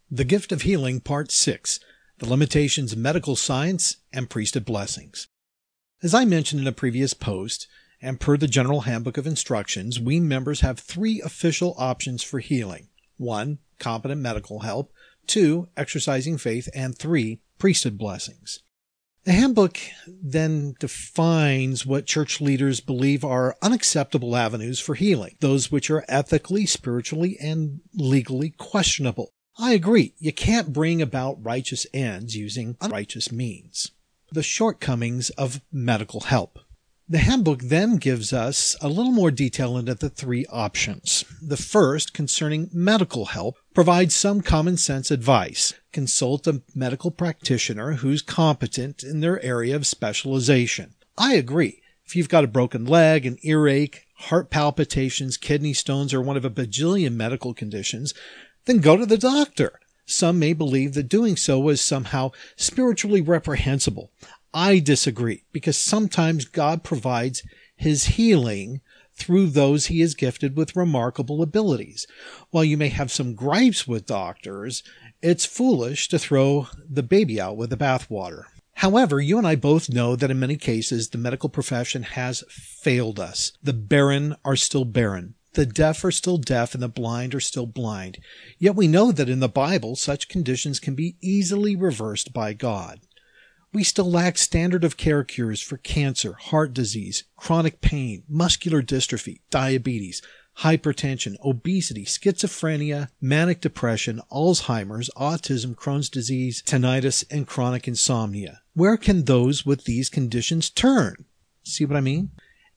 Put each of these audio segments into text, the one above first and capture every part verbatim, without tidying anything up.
The Gift of Healing, Part six, The Limitations of Medical Science and Priesthood Blessings. As I mentioned in a previous post, and per the General Handbook of Instructions, we members have three official options for healing. One, competent medical help. Two, exercising faith. And three, priesthood blessings. The handbook then defines what church leaders believe are unacceptable avenues for healing, those which are ethically, spiritually, and legally questionable. I agree, you can't bring about righteous ends using unrighteous means. The shortcomings of medical help. The handbook then gives us a little more detail into the three options. The first, concerning medical help, provides some common sense advice. Consult a medical practitioner who's competent in their area of specialization. I agree. If you've got a broken leg, an earache, heart palpitations, kidney stones, or one of a bajillion medical conditions, then go to the doctor. Some may believe that doing so is somehow spiritually reprehensible. I disagree, because sometimes God provides his healing through those he has gifted with remarkable abilities. While you may have some gripes with doctors, it's foolish to throw the baby out with the bathwater. However, you and I both know that in many cases the medical profession has failed us. The barren are still barren. The deaf are still deaf and the blind are still blind. Yet we know that in the Bible such conditions can be easily reversed by God. We still lack standard of care cures for cancer, heart disease, chronic pain, muscular dystrophy, diabetes, hypertension, obesity, schizophrenia, manic depression, Alzheimer's, autism, Crohn's disease, tinnitus, and chronic insomnia. Where can those with these conditions turn? See what I mean?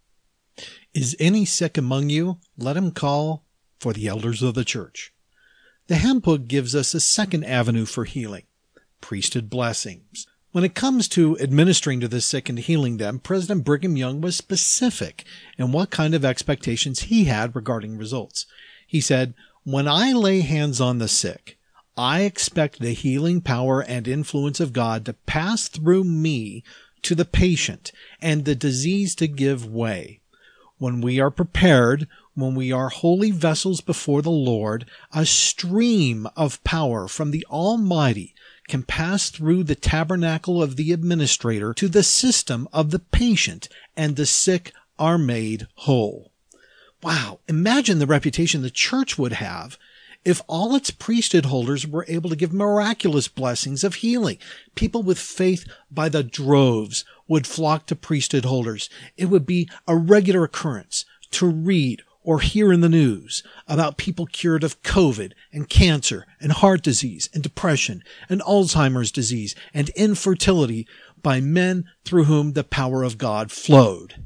Is any sick among you? Let him call for the elders of the church. The handbook gives us a second avenue for healing, priesthood blessings. When it comes to administering to the sick and healing them, President Brigham Young was specific in what kind of expectations he had regarding results. He said, "When I lay hands on the sick, I expect the healing power and influence of God to pass through me to the patient and the disease to give way. When we are prepared, when we are holy vessels before the Lord, a stream of power from the Almighty can pass through the tabernacle of the administrator to the system of the patient, and the sick are made whole." Wow, imagine the reputation the church would have if all its priesthood holders were able to give miraculous blessings of healing. People with faith by the droves would flock to priesthood holders. It would be a regular occurrence to read or hear in the news about people cured of COVID and cancer and heart disease and depression and Alzheimer's disease and infertility by men through whom the power of God flowed.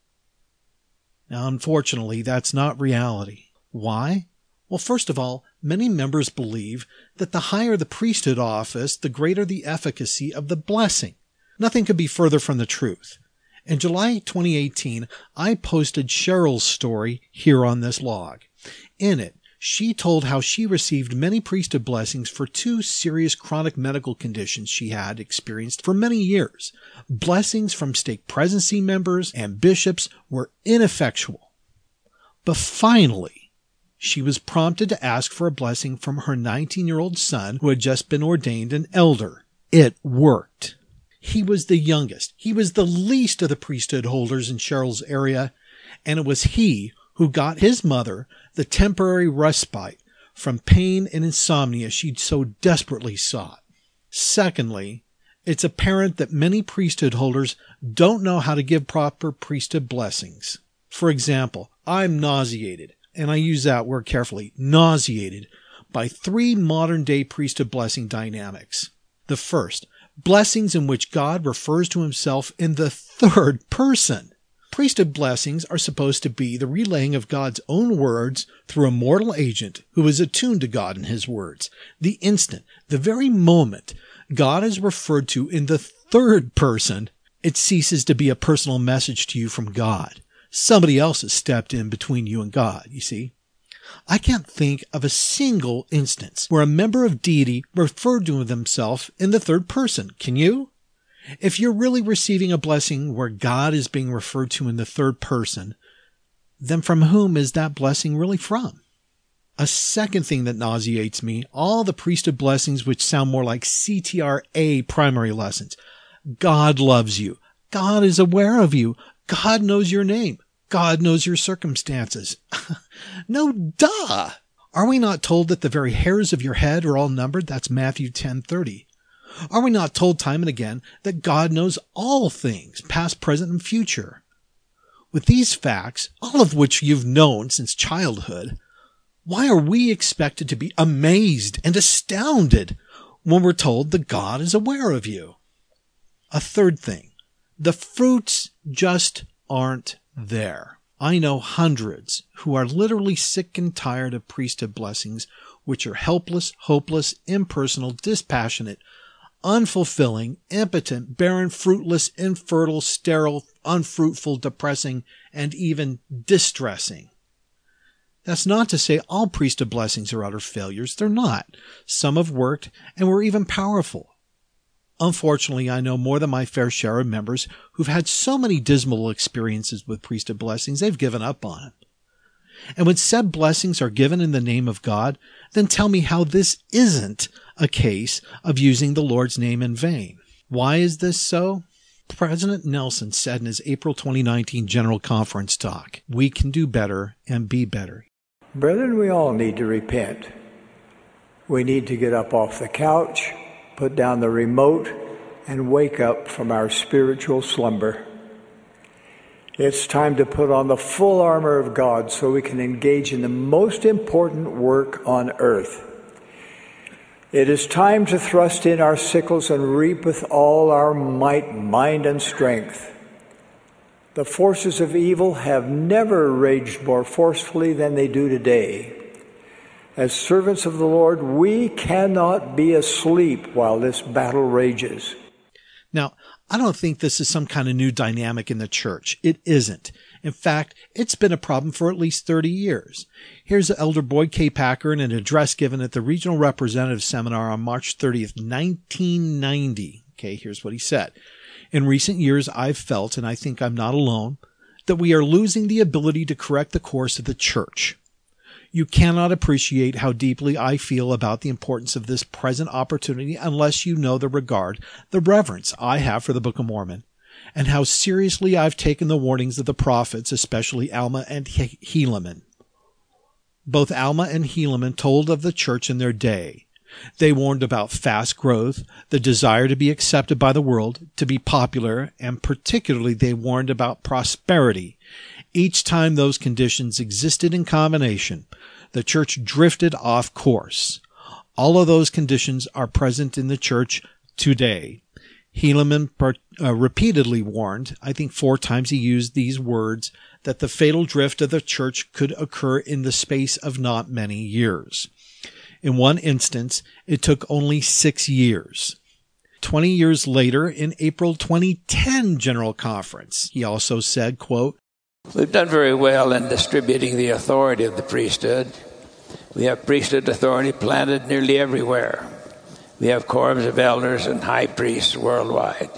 Now, unfortunately, that's not reality. Why? Well, first of all, many members believe that the higher the priesthood office, the greater the efficacy of the blessing. Nothing could be further from the truth. In July twenty eighteen, I posted Cheryl's story here on this log. In it, she told how she received many priesthood blessings for two serious chronic medical conditions she had experienced for many years. Blessings from stake presidency members and bishops were ineffectual. But finally, she was prompted to ask for a blessing from her nineteen-year-old son who had just been ordained an elder. It worked. He was the youngest. He was the least of the priesthood holders in Cheryl's area, and it was he who got his mother the temporary respite from pain and insomnia she'd so desperately sought. Secondly, it's apparent that many priesthood holders don't know how to give proper priesthood blessings. For example, I'm nauseated, and I use that word carefully, nauseated, by three modern-day priesthood blessing dynamics. The first, blessings in which God refers to himself in the third person. Priesthood blessings are supposed to be the relaying of God's own words through a mortal agent who is attuned to God and his words. The instant, the very moment God is referred to in the third person, it ceases to be a personal message to you from God. Somebody else has stepped in between you and God, you see. I can't think of a single instance where a member of deity referred to themselves in the third person. Can you? If you're really receiving a blessing where God is being referred to in the third person, then from whom is that blessing really from? A second thing that nauseates me, all the priesthood blessings which sound more like C T R A primary lessons. God loves you. God is aware of you. God knows your name. God knows your circumstances. No, duh. Are we not told that the very hairs of your head are all numbered? That's Matthew ten thirty. Are we not told time and again that God knows all things, past, present, and future? With these facts, all of which you've known since childhood, why are we expected to be amazed and astounded when we're told that God is aware of you? A third thing, the fruits just aren't there. I know hundreds who are literally sick and tired of priesthood blessings, which are helpless, hopeless, impersonal, dispassionate, unfulfilling, impotent, barren, fruitless, infertile, sterile, unfruitful, depressing, and even distressing. That's not to say all priesthood blessings are utter failures. They're not. Some have worked and were even powerful. Unfortunately, I know more than my fair share of members who've had so many dismal experiences with priesthood blessings, they've given up on them. And when said blessings are given in the name of God, then tell me how this isn't a case of using the Lord's name in vain. Why is this so? President Nelson said in his April twenty nineteen General Conference talk, "We can do better and be better." Brethren, we all need to repent. We need to get up off the couch, put down the remote, and wake up from our spiritual slumber. It's time to put on the full armor of God so we can engage in the most important work on earth. It is time to thrust in our sickles and reap with all our might, mind, and strength. The forces of evil have never raged more forcefully than they do today. As servants of the Lord, we cannot be asleep while this battle rages. Now, I don't think this is some kind of new dynamic in the church. It isn't. In fact, it's been a problem for at least thirty years. Here's Elder Boyd K. Packer in an address given at the Regional Representative Seminar on March thirtieth, nineteen ninety. Okay, here's what he said. In recent years, I've felt, and I think I'm not alone, that we are losing the ability to correct the course of the church. You cannot appreciate how deeply I feel about the importance of this present opportunity unless you know the regard, the reverence I have for the Book of Mormon, and how seriously I've taken the warnings of the prophets, especially Alma and Helaman. Both Alma and Helaman told of the church in their day. They warned about fast growth, the desire to be accepted by the world, to be popular, and particularly they warned about prosperity. Each time those conditions existed in combination, the church drifted off course. All of those conditions are present in the church today. Helaman uh, repeatedly warned, I think four times he used these words, that the fatal drift of the church could occur in the space of not many years. In one instance, it took only six years. Twenty years later, in April twenty ten General Conference, he also said, quote, "We've done very well in distributing the authority of the priesthood. We have priesthood authority planted nearly everywhere. We have quorums of elders and high priests worldwide.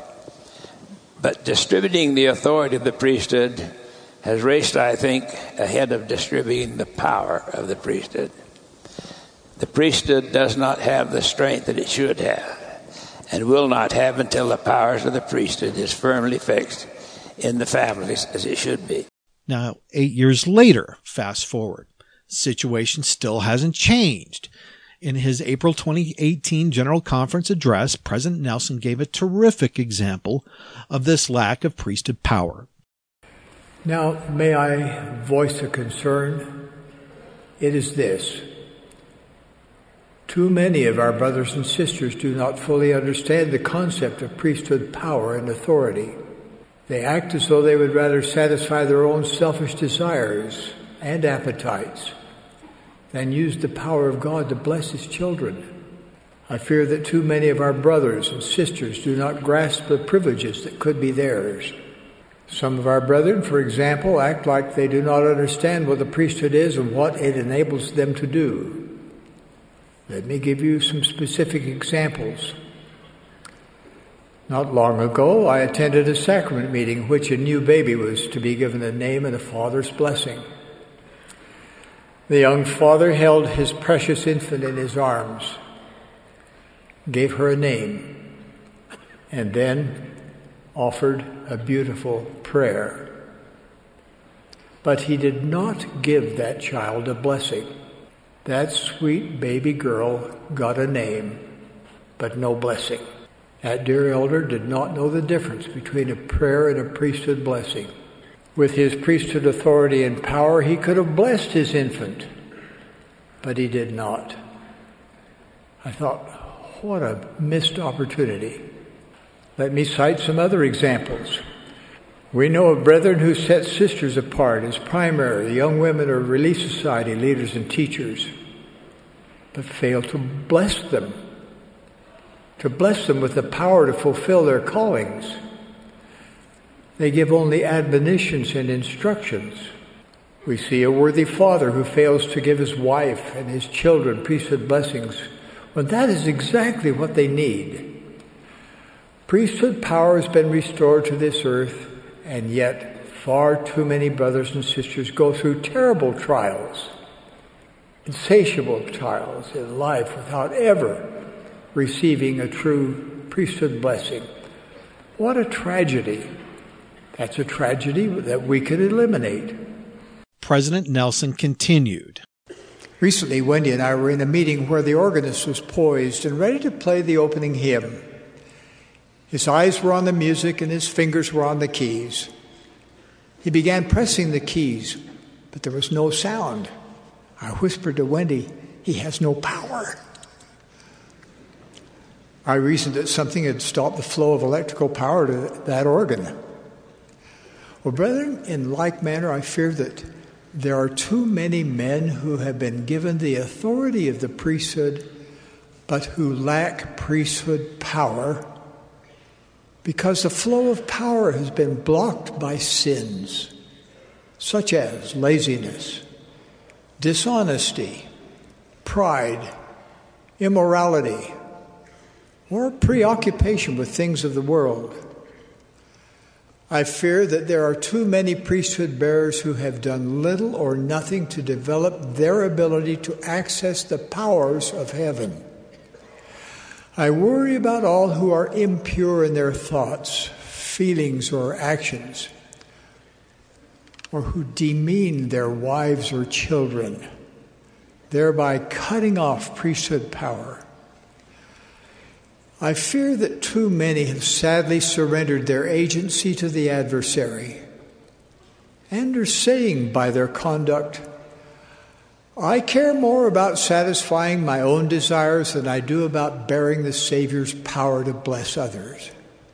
But distributing the authority of the priesthood has raced, I think, ahead of distributing the power of the priesthood. The priesthood does not have the strength that it should have and will not have until the powers of the priesthood is firmly fixed in the families as it should be." Now, eight years later, fast forward, situation still hasn't changed. In his April twenty eighteen General Conference address, President Nelson gave a terrific example of this lack of priesthood power. Now, may I voice a concern? It is this. Too many of our brothers and sisters do not fully understand the concept of priesthood power and authority. They act as though they would rather satisfy their own selfish desires and appetites than use the power of God to bless His children. I fear that too many of our brothers and sisters do not grasp the privileges that could be theirs. Some of our brethren, for example, act like they do not understand what the priesthood is and what it enables them to do. Let me give you some specific examples. Not long ago, I attended a sacrament meeting in which a new baby was to be given a name and a father's blessing. The young father held his precious infant in his arms, gave her a name, and then offered a beautiful prayer. But he did not give that child a blessing. That sweet baby girl got a name, but no blessing. That dear elder did not know the difference between a prayer and a priesthood blessing. With his priesthood authority and power, he could have blessed his infant, but he did not. I thought, what a missed opportunity. Let me cite some other examples. We know of brethren who set sisters apart as primary, young women or Relief Society leaders and teachers, but failed to bless them, to bless them with the power to fulfill their callings. They give only admonitions and instructions. We see a worthy father who fails to give his wife and his children priesthood blessings when that is exactly what they need. Priesthood power has been restored to this earth, and yet far too many brothers and sisters go through terrible trials, insatiable trials in life without ever receiving a true priesthood blessing. What a tragedy. That's a tragedy that we could eliminate. President Nelson continued. Recently, Wendy and I were in a meeting where the organist was poised and ready to play the opening hymn. His eyes were on the music and his fingers were on the keys. He began pressing the keys, but there was no sound. I whispered to Wendy, he has no power. I reasoned that something had stopped the flow of electrical power to that organ. Well, brethren, in like manner, I fear that there are too many men who have been given the authority of the priesthood, but who lack priesthood power because the flow of power has been blocked by sins, such as laziness, dishonesty, pride, immorality, or preoccupation with things of the world. I fear that there are too many priesthood bearers who have done little or nothing to develop their ability to access the powers of heaven. I worry about all who are impure in their thoughts, feelings, or actions, or who demean their wives or children, thereby cutting off priesthood power. I fear that too many have sadly surrendered their agency to the adversary and are saying by their conduct, I care more about satisfying my own desires than I do about bearing the Savior's power to bless others.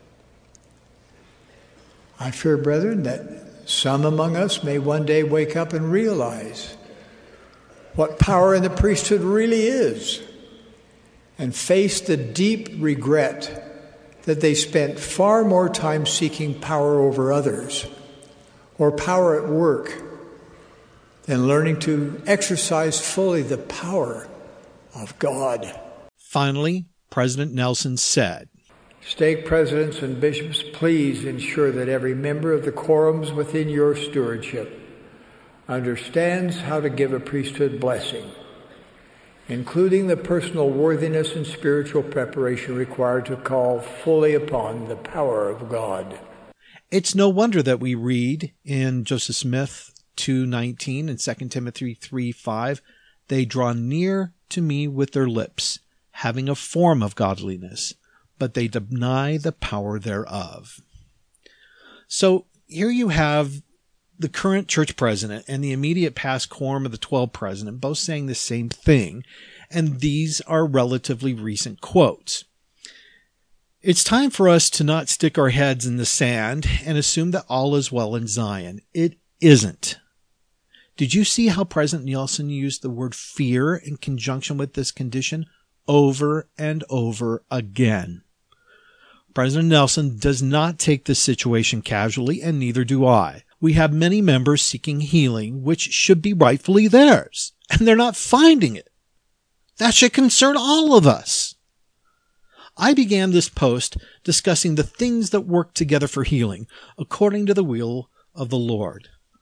I fear, brethren, that some among us may one day wake up and realize what power in the priesthood really is, and face the deep regret that they spent far more time seeking power over others or power at work than learning to exercise fully the power of God. Finally, President Nelson said, Stake presidents and bishops, please ensure that every member of the quorums within your stewardship understands how to give a priesthood blessing, including the personal worthiness and spiritual preparation required to call fully upon the power of God. It's no wonder that we read in Joseph Smith two nineteen and Second Timothy three five, they draw near to me with their lips, having a form of godliness, but they deny the power thereof. So here you have the current church president and the immediate past quorum of the twelve president both saying the same thing, and these are relatively recent quotes. It's time for us to not stick our heads in the sand and assume that all is well in Zion. It isn't. Did you see how President Nelson used the word fear in conjunction with this condition over and over again? President Nelson does not take this situation casually, and neither do I. We have many members seeking healing, which should be rightfully theirs, and they're not finding it. That should concern all of us. I began this post discussing the things that work together for healing according to the will of the Lord.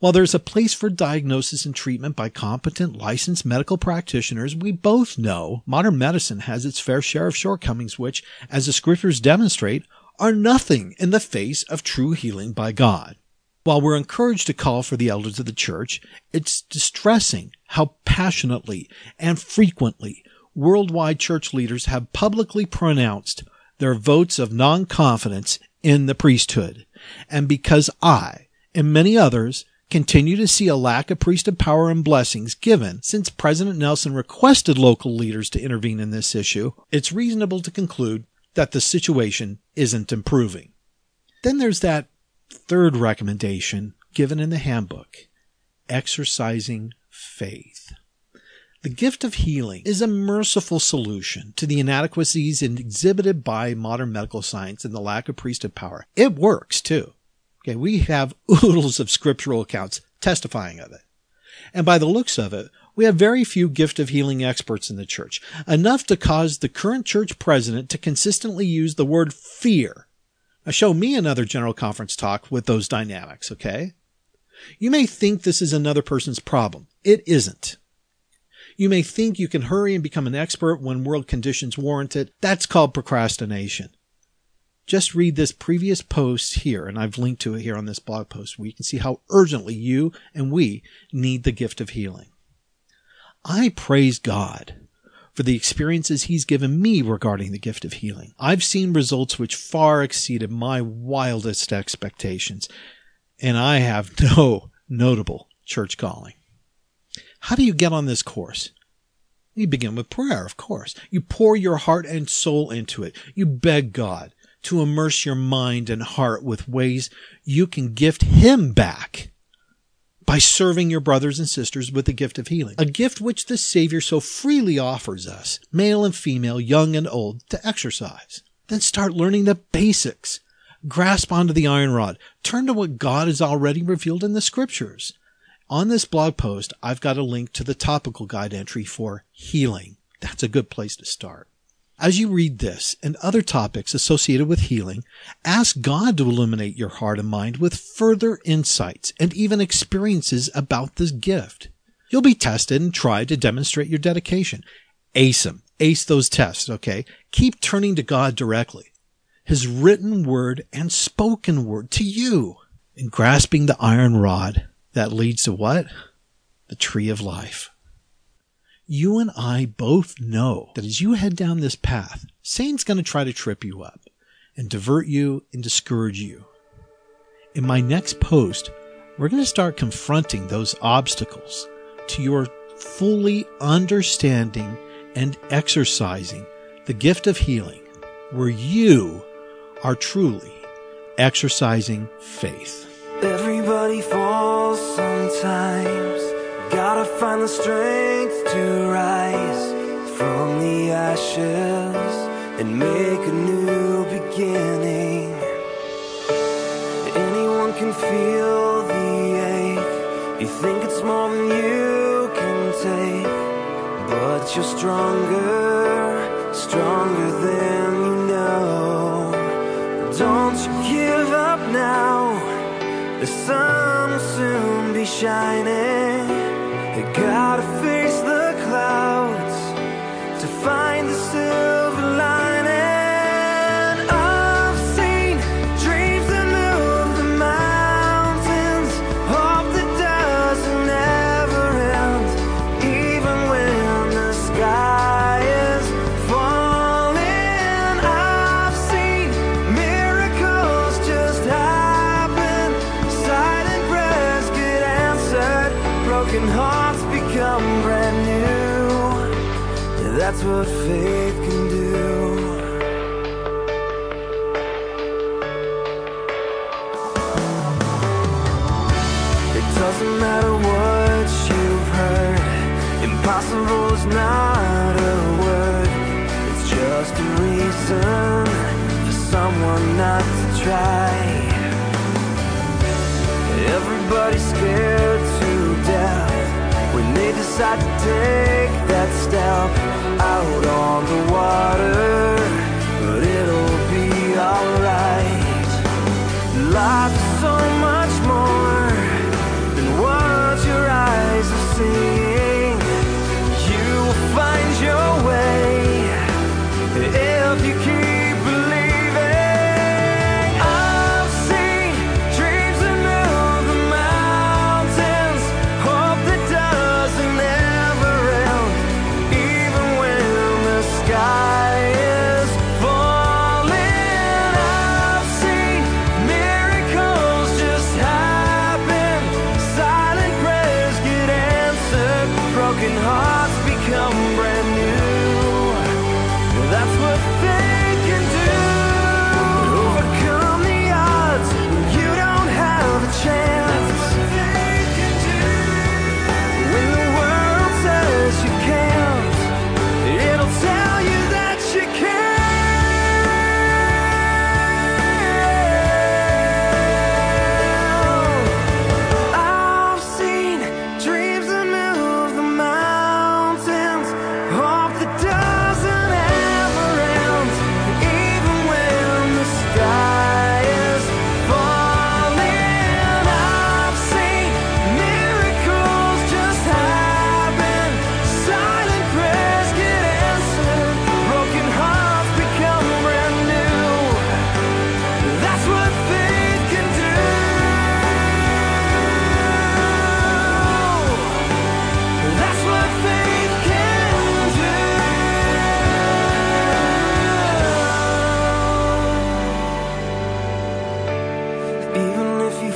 While there's a place for diagnosis and treatment by competent, licensed medical practitioners, we both know modern medicine has its fair share of shortcomings which, as the scriptures demonstrate, are nothing in the face of true healing by God. While we're encouraged to call for the elders of the church, it's distressing how passionately and frequently worldwide church leaders have publicly pronounced their votes of non-confidence in the priesthood. And because I, and many others, continue to see a lack of priesthood power and blessings given since President Nelson requested local leaders to intervene in this issue, it's reasonable to conclude that the situation isn't improving. Then there's that third recommendation given in the handbook, exercising faith. The gift of healing is a merciful solution to the inadequacies exhibited by modern medical science and the lack of priesthood power. It works too. Okay, we have oodles of scriptural accounts testifying of it. And by the looks of it, we have very few gift of healing experts in the church, enough to cause the current church president to consistently use the word fear. Now show me another General Conference talk with those dynamics, okay? You may think this is another person's problem. It isn't. You may think you can hurry and become an expert when world conditions warrant it. That's called procrastination. Just read this previous post here, and I've linked to it here on this blog post, where you can see how urgently you and we need the gift of healing. I praise God for the experiences He's given me regarding the gift of healing. I've seen results which far exceeded my wildest expectations, and I have no notable church calling. How do you get on this course? You begin with prayer, of course. You pour your heart and soul into it. You beg God to immerse your mind and heart with ways you can gift Him back by serving your brothers and sisters with the gift of healing, a gift which the Savior so freely offers us, male and female, young and old, to exercise. Then start learning the basics. Grasp onto the iron rod. Turn to what God has already revealed in the Scriptures. On this blog post, I've got a link to the topical guide entry for healing. That's a good place to start. As you read this and other topics associated with healing, ask God to illuminate your heart and mind with further insights and even experiences about this gift. You'll be tested and tried to demonstrate your dedication. Ace them. Ace those tests, okay? Keep turning to God directly, His written word and spoken word to you, and grasping the iron rod that leads to what? The tree of life. You and I both know that as you head down this path, Satan's going to try to trip you up and divert you and discourage you. In my next post, we're going to start confronting those obstacles to your fully understanding and exercising the gift of healing, where you are truly exercising faith. Everybody falls sometimes. Gotta find the strength to rise from the ashes and make a new beginning. Anyone can feel the ache. You think it's more than you can take, but you're stronger, stronger than you know. Don't you give up now. The sun will soon be shining. You gotta face the clouds to find the silver lining. I've seen dreams that move the mountains, hope that doesn't ever end, even when the sky is falling. I've seen miracles just happen, silent prayers get answered, broken hearts become brand new. That's what faith can do. It doesn't matter what you've heard, impossible is not a word. It's just a reason for someone not to try. Everybody's scared to death when they decide to take that step out on the water, but it'll be alright. Life is so much more than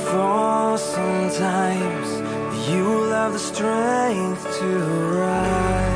fall sometimes, you will have the strength to rise.